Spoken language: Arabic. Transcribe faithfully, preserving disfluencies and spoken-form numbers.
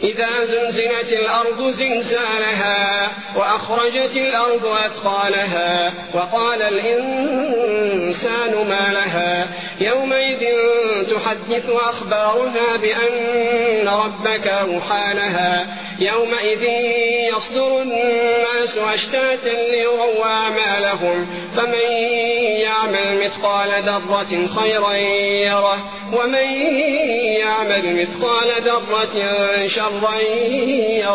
إذا زلزلت الأرض زلزالها وأخرجت الأرض أثقالها وقال الإنسان ما لها يومئذ تحدث أخبارها بأن ربك أوحى لها يومئذ يصدر الناس أشتاتا ليروا أعمالهم فمن يعمل مثقال ذرة خيرا يره ومن يعمل مثقال ذرة شرا يره.